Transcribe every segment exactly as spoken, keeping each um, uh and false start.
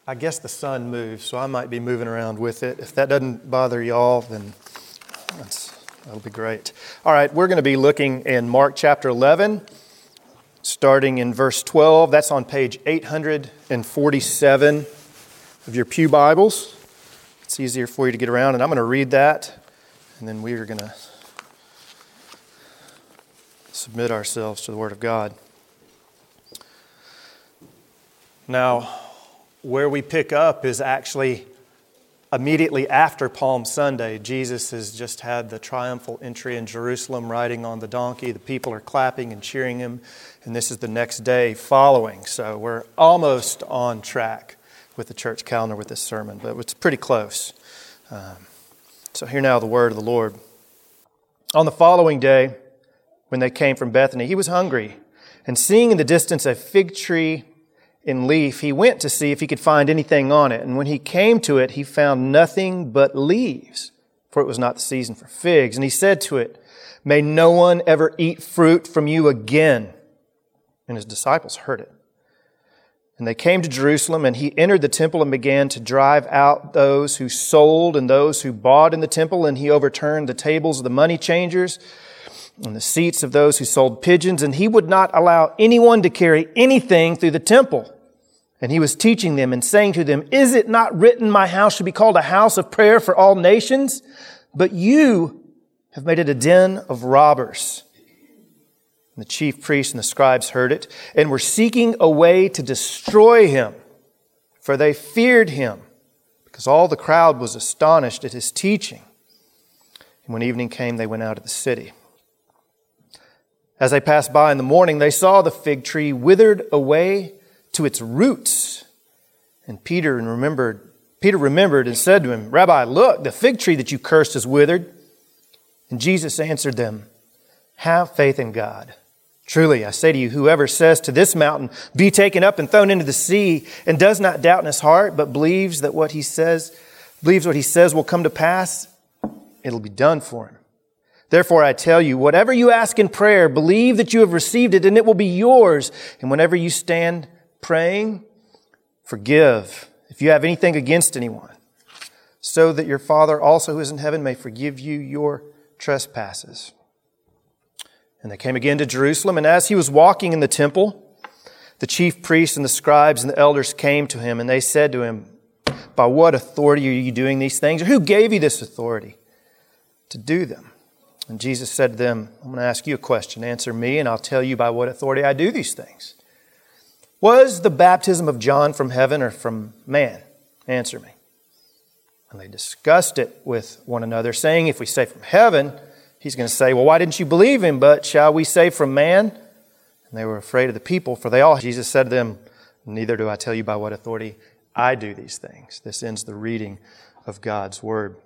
I guess the sun moves, so I might be moving around with it. If that doesn't bother y'all, then that's, that'll be great. All right, we're going to be looking in Mark chapter eleven, starting in verse twelve. That's on page eight hundred forty-seven of your pew Bibles. It's easier for you to get around, and I'm going to read that, and then we are going to submit ourselves to the Word of God. Now, where we pick up is actually immediately after Palm Sunday. Jesus has just had the triumphal entry in Jerusalem riding on the donkey. The people are clapping and cheering him, and this is the next day following. So we're almost on track with the church calendar with this sermon, but it's pretty close. Um, so hear now the word of the Lord. On the following day, when they came from Bethany, he was hungry, and seeing in the distance a fig tree in leaf, he went to see if he could find anything on it. And when he came to it, he found nothing but leaves, for it was not the season for figs. And he said to it, "May no one ever eat fruit from you again." And his disciples heard it. And they came to Jerusalem, and he entered the temple and began to drive out those who sold and those who bought in the temple. And he overturned the tables of the money changers and the seats of those who sold pigeons. And he would not allow anyone to carry anything through the temple. And he was teaching them and saying to them, "Is it not written, my house should be called a house of prayer for all nations? But you have made it a den of robbers." And the chief priests and the scribes heard it and were seeking a way to destroy him, for they feared him, because all the crowd was astonished at his teaching. And when evening came, they went out of the city. As they passed by in the morning, they saw the fig tree withered away to its roots. And Peter remembered, Peter remembered and said to him, "Rabbi, look, the fig tree that you cursed is withered." And Jesus answered them, "Have faith in God. Truly, I say to you, whoever says to this mountain, 'Be taken up and thrown into the sea,' and does not doubt in his heart, but believes that what he says, believes what he says will come to pass, it'll be done for him. Therefore, I tell you, whatever you ask in prayer, believe that you have received it, and it will be yours. And whenever you stand praying, forgive if you have anything against anyone, so that your Father also who is in heaven may forgive you your trespasses." And they came again to Jerusalem, and as he was walking in the temple, the chief priests and the scribes and the elders came to him, and they said to him, "By what authority are you doing these things? Or who gave you this authority to do them?" And Jesus said to them, "I'm going to ask you a question. Answer me, and I'll tell you by what authority I do these things. Was the baptism of John from heaven or from man? Answer me." And they discussed it with one another, saying, "If we say from heaven," he's going to say, "Well, why didn't you believe him? But shall we say from man?" And they were afraid of the people, for they all, Jesus said to them, "Neither do I tell you by what authority I do these things." This ends the reading of God's Word.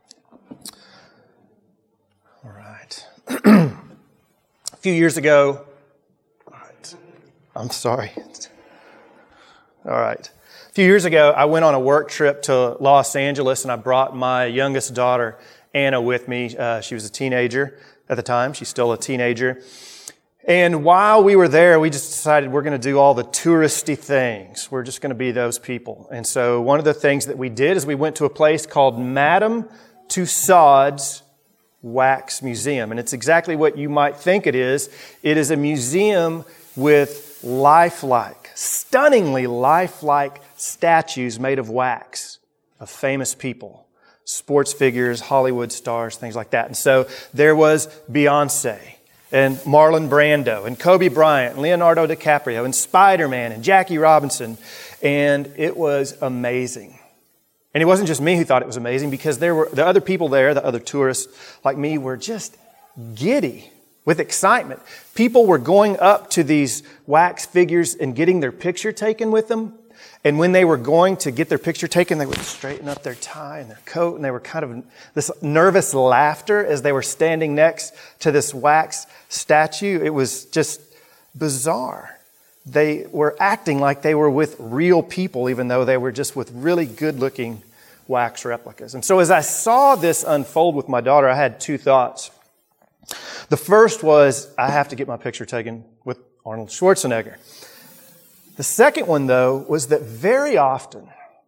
All right. A few years ago, all right, I'm sorry. All right. A few years ago, I went on a work trip to Los Angeles, and I brought my youngest daughter, Anna, with me. Uh, she was a teenager at the time. She's still a teenager. And while we were there, we just decided we're going to do all the touristy things. We're just going to be those people. And so one of the things that we did is we went to a place called Madame Tussauds Wax Museum. And it's exactly what you might think it is. It is a museum with lifelike, stunningly lifelike statues made of wax of famous people, sports figures, Hollywood stars, things like that. And so there was Beyonce and Marlon Brando and Kobe Bryant and Leonardo DiCaprio and Spider-Man and Jackie Robinson. And it was amazing. And it wasn't just me who thought it was amazing, because there were the other people there, the other tourists like me, were just giddy with excitement. People were going up to these wax figures and getting their picture taken with them. And when they were going to get their picture taken, they would straighten up their tie and their coat, and they were kind of this nervous laughter as they were standing next to this wax statue. It was just bizarre. They were acting like they were with real people, even though they were just with really good-looking wax replicas. And so as I saw this unfold with my daughter, I had two thoughts. The first was, I have to get my picture taken with Arnold Schwarzenegger. The second one, though, was that very often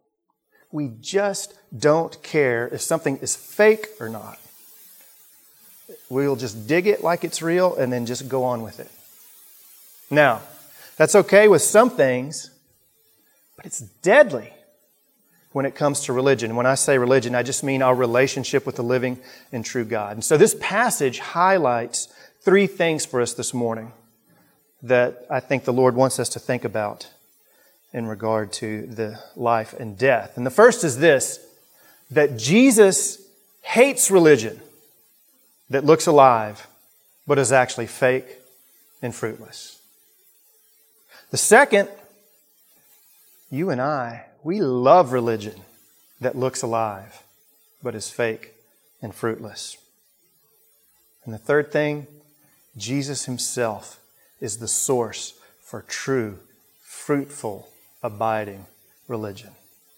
We just don't care if something is fake or not. We'll just dig it like it's real and then just go on with it. Now, that's okay with some things, but it's deadly when it comes to religion. When I say religion, I just mean our relationship with the living and true God. And so this passage highlights three things for us this morning that I think the Lord wants us to think about in regard to the life and death. And the first is this, that Jesus hates religion that looks alive, but is actually fake and fruitless. The second, you and I, we love religion that looks alive, but is fake and fruitless. And the third thing, Jesus Himself is the source for true, fruitful, abiding religion.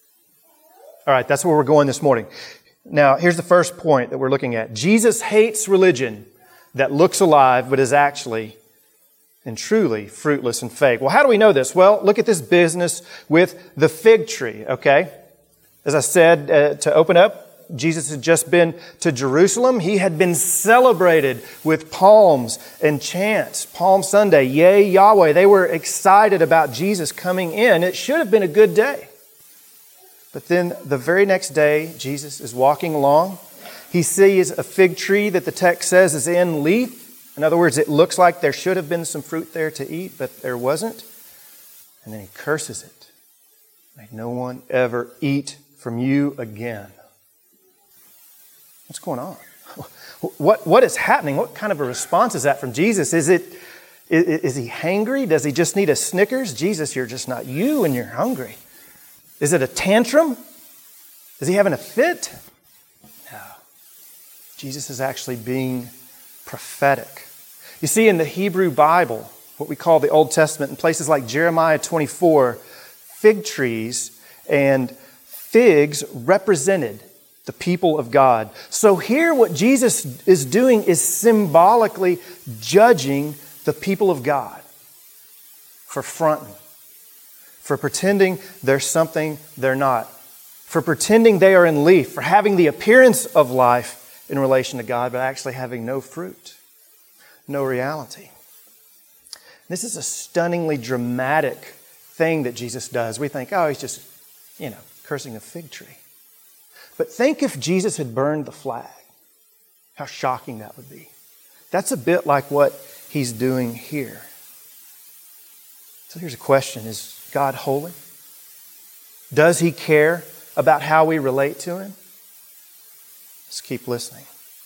All right, that's where we're going this morning. Now, here's the first point that we're looking at. Jesus hates religion that looks alive, but is actually and truly fruitless and fake. Well, how do we know this? Well, look at this business with the fig tree, okay? As I said, uh, to open up, Jesus had just been to Jerusalem. He had been celebrated with palms and chants. Palm Sunday, yay Yahweh. They were excited about Jesus coming in. It should have been a good day. But then the very next day, Jesus is walking along. He sees a fig tree that the text says is in leaf. In other words, it looks like there should have been some fruit there to eat, but there wasn't. And then He curses it. May no one ever eat from you again. What's going on? What, what is happening? What kind of a response is that from Jesus? Is it, is, is He hangry? Does He just need a Snickers? Jesus, you're just not you and you're hungry. Is it a tantrum? Is He having a fit? No. Jesus is actually being prophetic. You see, in the Hebrew Bible, what we call the Old Testament, in places like Jeremiah twenty-four, fig trees and figs represented the people of God. So here what Jesus is doing is symbolically judging the people of God for fronting, for pretending they're something they're not, for pretending they are in leaf, for having the appearance of life in relation to God, but actually having no fruit, no reality. This is a stunningly dramatic thing that Jesus does. We think, oh, He's just, you know, cursing a fig tree. But think if Jesus had burned the flag. How shocking that would be. That's a bit like what He's doing here. So here's a question. Is God holy? Does He care about how we relate to Him? Let's keep listening.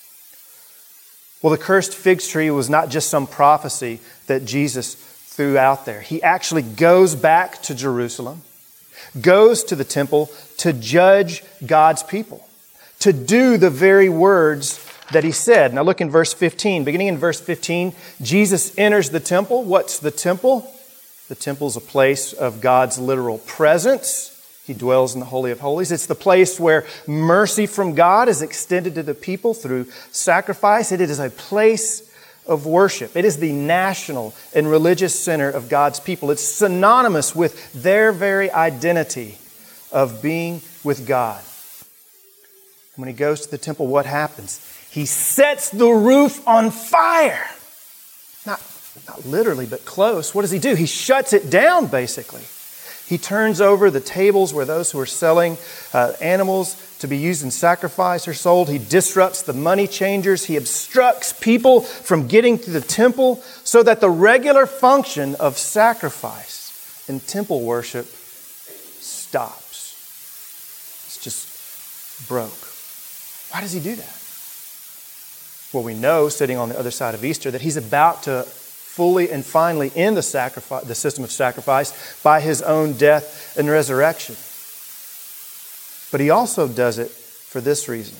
Well, the cursed fig tree was not just some prophecy that Jesus threw out there. He actually goes back to Jerusalem, goes to the temple to judge God's people, to do the very words that He said. Now look in verse fifteen. Beginning in verse fifteen, Jesus enters the temple. What's the temple? The temple is a place of God's literal presence. He dwells in the Holy of Holies. It's the place where mercy from God is extended to the people through sacrifice. It is a place of worship. It is the national and religious center of God's people. It's synonymous with their very identity of being with God. When He goes to the temple, what happens? He sets the roof on fire. Not, not literally, but close. What does He do? He shuts it down, basically. He turns over the tables where those who are selling uh, animals to be used in sacrifice are sold. He disrupts the money changers. He obstructs people from getting to the temple so that the regular function of sacrifice and temple worship stops. It's just broke. Why does He do that? Well, we know, sitting on the other side of Easter, that He's about to fully and finally end the sacrifice, the system of sacrifice by His own death and resurrection. But He also does it for this reason.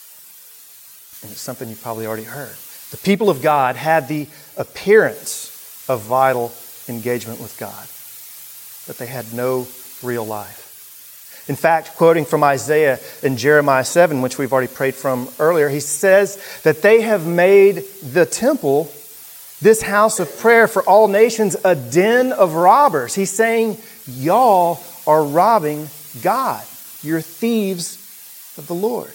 And it's something you've probably already heard. The people of God had the appearance of vital engagement with God, but they had no real life. In fact, quoting from Isaiah in Jeremiah seven, which we've already prayed from earlier, he says that they have made the temple, this house of prayer for all nations, a den of robbers. He's saying, y'all are robbing God. You're thieves of the Lord.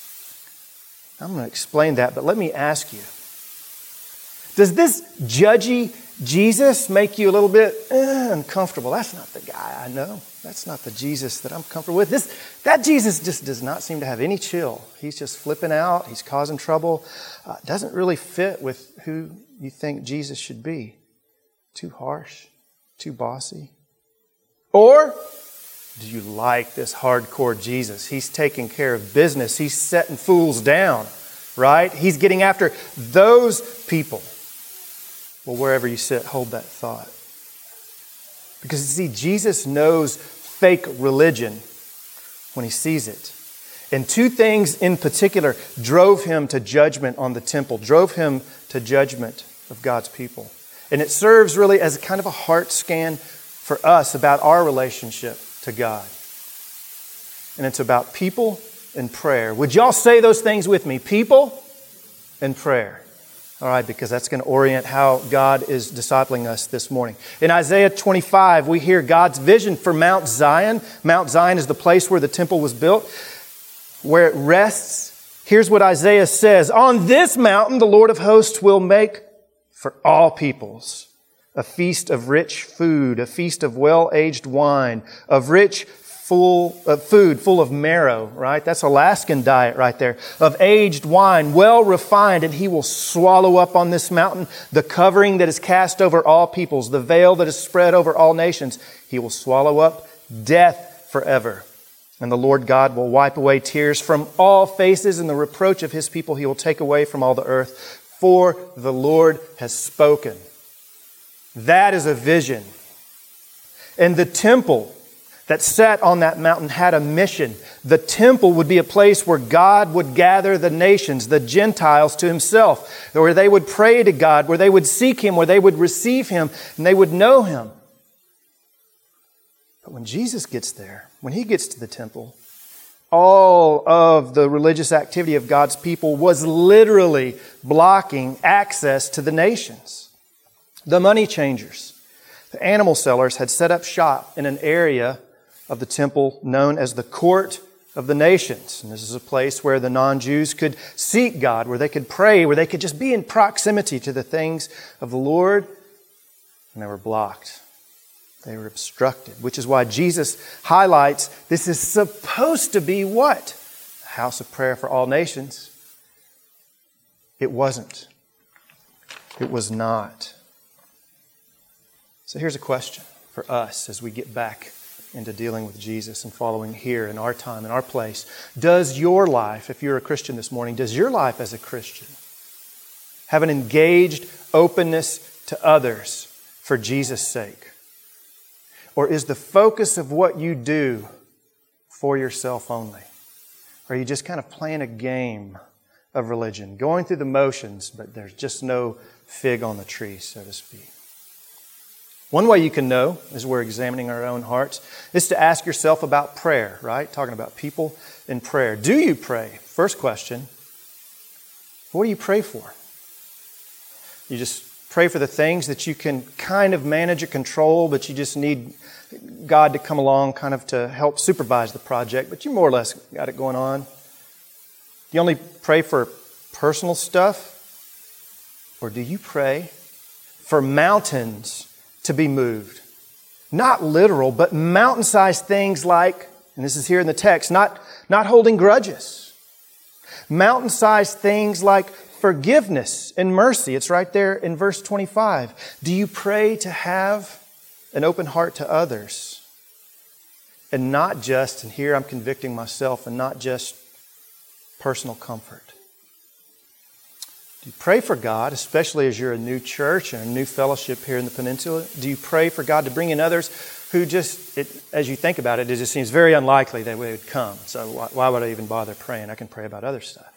I'm going to explain that, but let me ask you, does this judgy Jesus make you a little bit eh, uncomfortable? That's not the guy I know. That's not the Jesus that I'm comfortable with. This, that Jesus just does not seem to have any chill. He's just flipping out. He's causing trouble. Uh, doesn't really fit with who you think Jesus should be. Too harsh, too bossy. Or do you like this hardcore Jesus? He's taking care of business. He's setting fools down, right? He's getting after those people. Well, wherever you sit, hold that thought. Because you see, Jesus knows fake religion when he sees it. And two things in particular drove him to judgment on the temple, drove him to judgment of God's people. And it serves really as kind of a heart scan for us about our relationship to God. And it's about people and prayer. Would y'all say those things with me? People and prayer. All right, because that's going to orient how God is discipling us this morning. In Isaiah twenty-five, we hear God's vision for Mount Zion. Mount Zion is the place where the temple was built, where it rests. Here's what Isaiah says. On this mountain, the Lord of hosts will make for all peoples a feast of rich food, a feast of well-aged wine, of rich full of food, full of marrow, right? That's Alaskan diet right there. Of aged wine, well refined, and he will swallow up on this mountain the covering that is cast over all peoples, the veil that is spread over all nations. He will swallow up death forever. And the Lord God will wipe away tears from all faces, and the reproach of his people he will take away from all the earth. For the Lord has spoken. That is a vision. And the temple that sat on that mountain had a mission. The temple would be a place where God would gather the nations, the Gentiles, to himself, where they would pray to God, where they would seek him, where they would receive him, and they would know him. But when Jesus gets there, when he gets to the temple, all of the religious activity of God's people was literally blocking access to the nations. The money changers, the animal sellers had set up shop in an area of the temple known as the Court of the Nations. And this is a place where the non-Jews could seek God, where they could pray, where they could just be in proximity to the things of the Lord. And they were blocked. They were obstructed, which is why Jesus highlights this is supposed to be what? A house of prayer for all nations. It wasn't. It was not. So here's a question for us as we get back into dealing with Jesus and following here in our time, in our place. Does your life, if you're a Christian this morning, does your life as a Christian have an engaged openness to others for Jesus' sake? Or is the focus of what you do for yourself only? Or are you just kind of playing a game of religion, going through the motions, but there's just no fig on the tree, so to speak? One way you can know, as we're examining our own hearts, is to ask yourself about prayer, right? Talking about people in prayer. Do you pray? First question. What do you pray for? You just pray for the things that you can kind of manage or control, but you just need God to come along kind of to help supervise the project, but you more or less got it going on. Do you only pray for personal stuff? Or do you pray for mountains to be moved? Not literal, but mountain-sized things like, and this is here in the text, not, not holding grudges. Mountain-sized things like forgiveness and mercy. It's right there in verse twenty-five. Do you pray to have an open heart to others? And not just, and here I'm convicting myself, and not just personal comfort. Do you pray for God, especially as you're a new church and a new fellowship here in the peninsula? Do you pray for God to bring in others who just, it, as you think about it, it just seems very unlikely that they would come. So why, why would I even bother praying? I can pray about other stuff.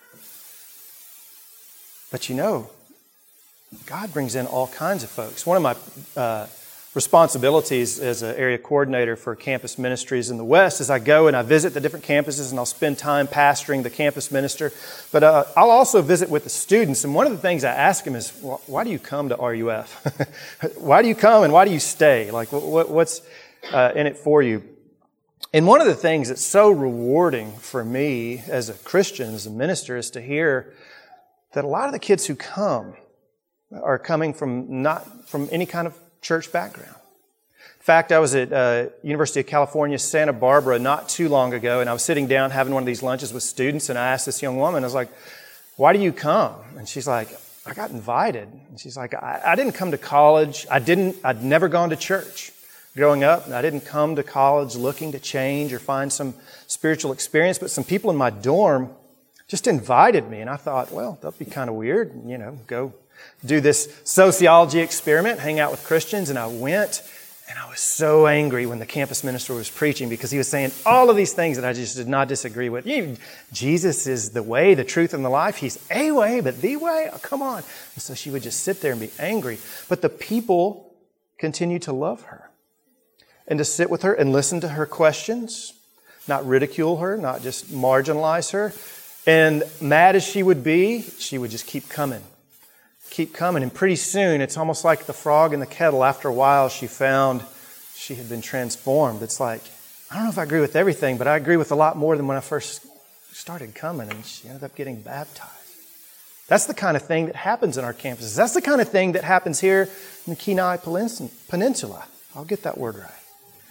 But you know, God brings in all kinds of folks. One of my uh, responsibilities as an area coordinator for campus ministries in the West is I go and I visit the different campuses and I'll spend time pastoring the campus minister. But uh, I'll also visit with the students. And one of the things I ask them is, why do you come to R U F? Why do you come and why do you stay? Like, what, what's uh, in it for you? And one of the things that's so rewarding for me as a Christian, as a minister, is to hear that a lot of the kids who come are coming from not from any kind of church background. In fact, I was at uh, University of California, Santa Barbara not too long ago, and I was sitting down having one of these lunches with students, and I asked this young woman, I was like, why do you come? And she's like, I got invited. And she's like, I, I didn't come to college. I didn't, I'd never gone to church growing up. And I didn't come to college looking to change or find some spiritual experience, but some people in my dorm just invited me. And I thought, well, that'd be kind of weird, you know, go do this sociology experiment, hang out with Christians. And I went, and I was so angry when the campus minister was preaching because he was saying all of these things that I just did not disagree with. Jesus is the way, the truth, and the life. He's a way, but the way? Oh, come on. And so she would just sit there and be angry. But the people continued to love her and to sit with her and listen to her questions, not ridicule her, not just marginalize her. And mad as she would be, she would just keep coming. Keep coming. And pretty soon, it's almost like the frog in the kettle. After a while, she found she had been transformed. It's like, I don't know if I agree with everything, but I agree with a lot more than when I first started coming. And she ended up getting baptized. That's the kind of thing that happens in our campuses. That's the kind of thing that happens here in the Kenai Peninsula. I'll get that word right.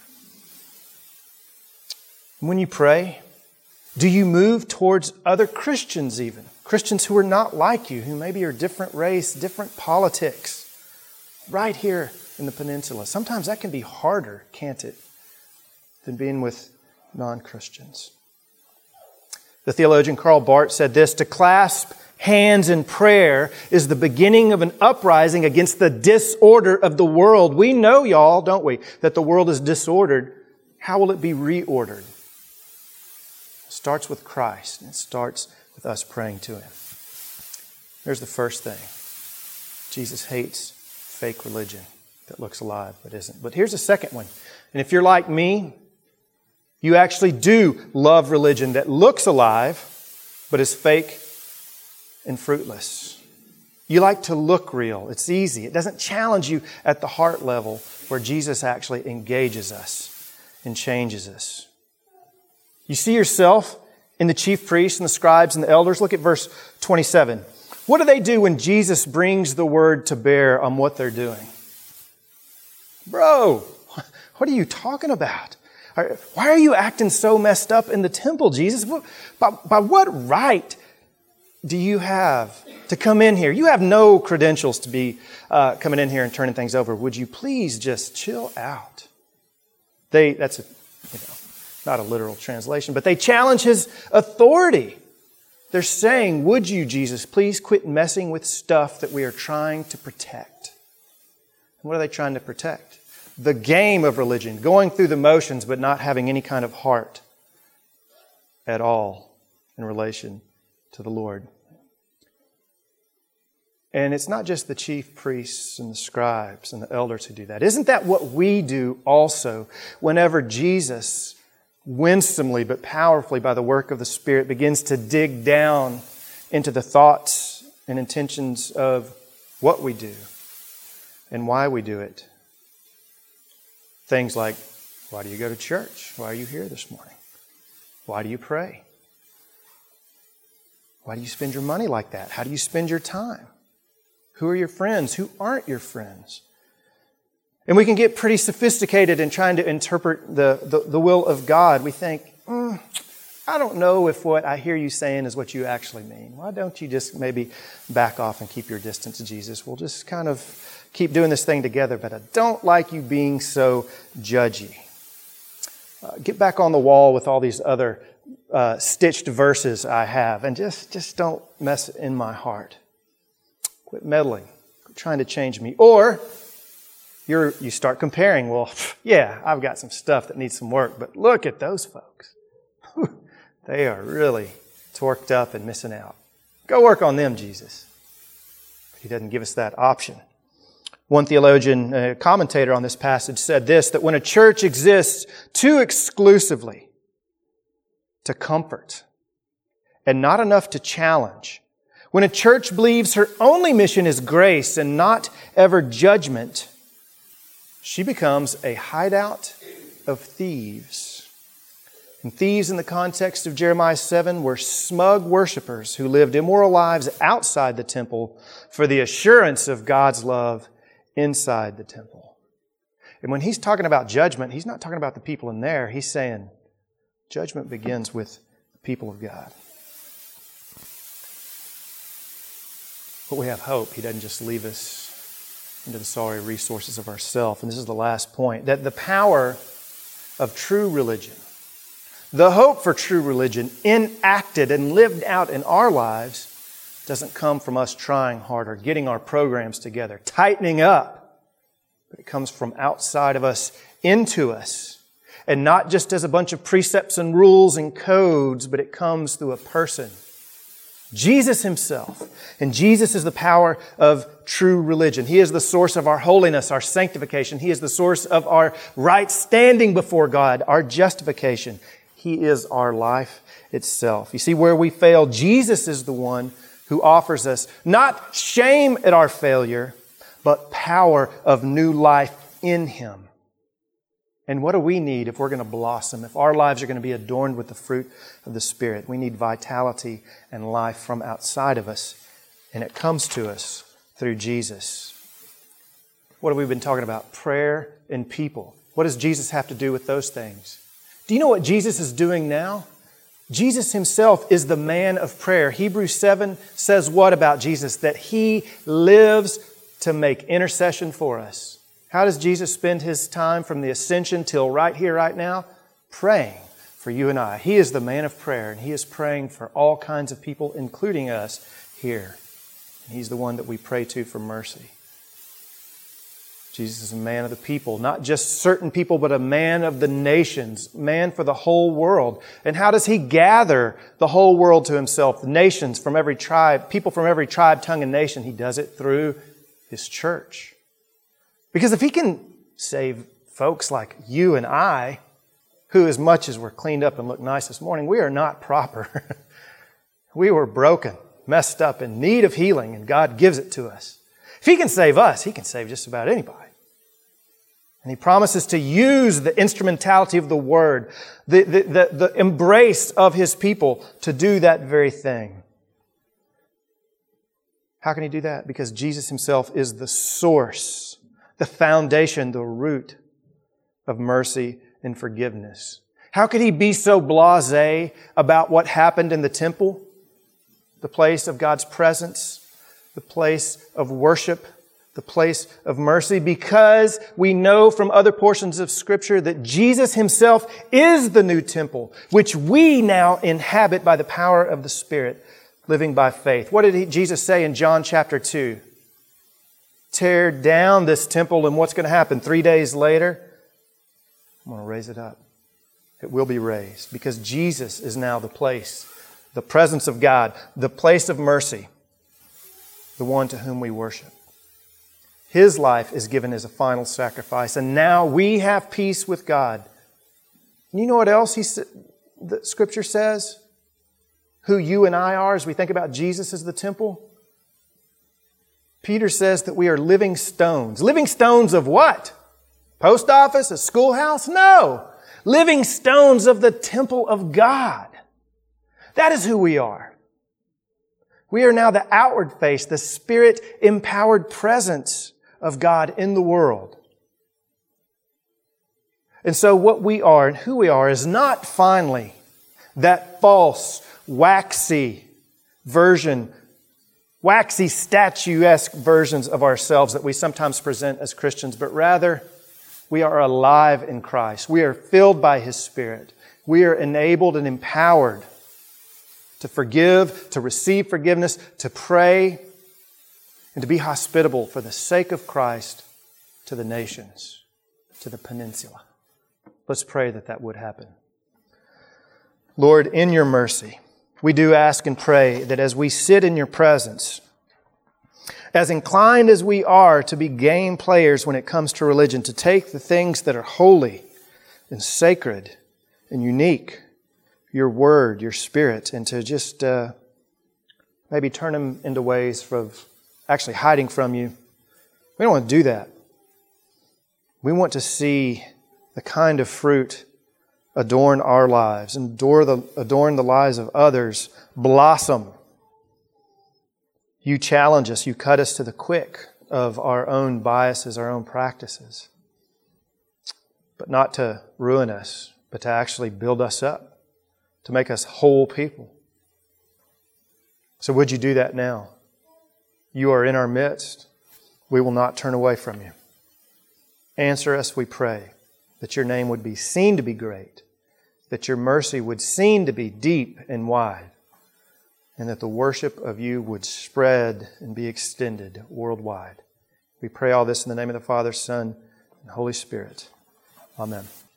When you pray, do you move towards other Christians even? Christians who are not like you, who maybe are different race, different politics, right here in the peninsula. Sometimes that can be harder, can't it, than being with non-Christians. The theologian Karl Barth said this, to clasp hands in prayer is the beginning of an uprising against the disorder of the world. We know, y'all, don't we, that the world is disordered. How will it be reordered? It starts with Christ, and it starts with us praying to Him. Here's the first thing. Jesus hates fake religion that looks alive but isn't. But here's the second one. And if you're like me, you actually do love religion that looks alive but is fake and fruitless. You like to look real. It's easy. It doesn't challenge you at the heart level where Jesus actually engages us and changes us. You see yourself in the chief priests and the scribes and the elders. Look at verse twenty-seven. What do they do when Jesus brings the word to bear on what they're doing? Bro, what are you talking about? Why are you acting so messed up in the temple, Jesus? By, by what right do you have to come in here? You have no credentials to be uh, coming in here and turning things over. Would you please just chill out? They, that's a, you know, not a literal translation, but they challenge His authority. They're saying, would you, Jesus, please quit messing with stuff that we are trying to protect? And what are they trying to protect? The game of religion, going through the motions, but not having any kind of heart at all in relation to the Lord. And it's not just the chief priests and the scribes and the elders who do that. Isn't that what we do also whenever Jesus winsomely but powerfully by the work of the Spirit begins to dig down into the thoughts and intentions of what we do and why we do it? Things like, why do you go to church? Why are you here this morning? Why do you pray? Why do you spend your money like that? How do you spend your time? Who are your friends? Who aren't your friends? And we can get pretty sophisticated in trying to interpret the, the, the will of God. We think, mm, I don't know if what I hear you saying is what you actually mean. Why don't you just maybe back off and keep your distance to Jesus? We'll just kind of keep doing this thing together, but I don't like you being so judgy. Uh, get back on the wall with all these other uh, stitched verses I have and just, just don't mess in my heart. Quit meddling. Quit trying to change me. Or You're, you start comparing. Well, yeah, I've got some stuff that needs some work, but look at those folks. They are really torqued up and missing out. Go work on them, Jesus. But He doesn't give us that option. One theologian, a commentator on this passage, said this, that when a church exists too exclusively to comfort and not enough to challenge, when a church believes her only mission is grace and not ever judgment, she becomes a hideout of thieves And thieves in the context of Jeremiah seven were smug worshipers who lived immoral lives outside the temple for the assurance of God's love inside the temple. And when he's talking about judgment, he's not talking about the people in there. He's saying judgment begins with the people of God. But we have hope. He doesn't just leave us into the sorry resources of ourselves. And this is the last point, that the power of true religion, the hope for true religion enacted and lived out in our lives doesn't come from us trying harder, getting our programs together, tightening up. But it comes from outside of us into us. And not just as a bunch of precepts and rules and codes, but it comes through a person, Jesus Himself. And Jesus is the power of true religion. He is the source of our holiness, our sanctification. He is the source of our right standing before God, our justification. He is our life itself. You see, where we fail, Jesus is the one who offers us not shame at our failure, but power of new life in Him. And what do we need if we're going to blossom, if our lives are going to be adorned with the fruit of the Spirit? We need vitality and life from outside of us, and it comes to us through Jesus. What have we been talking about? Prayer and people. What does Jesus have to do with those things? Do you know what Jesus is doing now? Jesus Himself is the man of prayer. Hebrews seven says what about Jesus? That He lives to make intercession for us. How does Jesus spend His time from the ascension till right here, right now? Praying for you and I. He is the man of prayer, and He is praying for all kinds of people, including us here. And He's the one that we pray to for mercy. Jesus is a man of the people, not just certain people, but a man of the nations, man for the whole world. And how does He gather the whole world to Himself, the nations from every tribe, people from every tribe, tongue, and nation? He does it through His church. Because if He can save folks like you and I, who as much as we're cleaned up and look nice this morning, we are not proper. We were broken, messed up, in need of healing, and God gives it to us. If He can save us, He can save just about anybody. And He promises to use the instrumentality of the Word, the, the, the, the embrace of His people to do that very thing. How can He do that? Because Jesus Himself is the source, the foundation, the root of mercy and forgiveness. How could He be so blasé about what happened in the temple? The place of God's presence, the place of worship, the place of mercy, because we know from other portions of Scripture that Jesus Himself is the new temple, which we now inhabit by the power of the Spirit, living by faith. What did he, Jesus say in John chapter two? Tear down this temple, and what's going to happen? Three days later, I'm going to raise it up. It will be raised, because Jesus is now the place, the presence of God, the place of mercy, the one to whom we worship. His life is given as a final sacrifice, and now we have peace with God. And you know what else he sa- the Scripture says? Who you and I are as we think about Jesus as the temple? Peter says that we are living stones. Living stones of what? Post office? A schoolhouse? No. Living stones of the temple of God. That is who we are. We are now the outward face, the Spirit-empowered presence of God in the world. And so what we are and who we are is not finally that false, waxy version, waxy, statuesque versions of ourselves that we sometimes present as Christians, but rather we are alive in Christ. We are filled by His Spirit. We are enabled and empowered to forgive, to receive forgiveness, to pray, and to be hospitable for the sake of Christ to the nations, to the peninsula. Let's pray that that would happen. Lord, in Your mercy, we do ask and pray that as we sit in Your presence, as inclined as we are to be game players when it comes to religion, to take the things that are holy and sacred and unique, Your Word, Your Spirit, and to just uh, maybe turn them into ways of actually hiding from You. We don't want to do that. We want to see the kind of fruit adorn our lives, adorn the, adorn the lives of others, blossom. You challenge us, you cut us to the quick of our own biases, our own practices. But not to ruin us, but to actually build us up, to make us whole people. So would you do that now? You are in our midst. We will not turn away from you. Answer us, we pray, that your name would be seen to be great, that your mercy would seem to be deep and wide, and that the worship of you would spread and be extended worldwide. We pray all this in the name of the Father, Son, and Holy Spirit. Amen.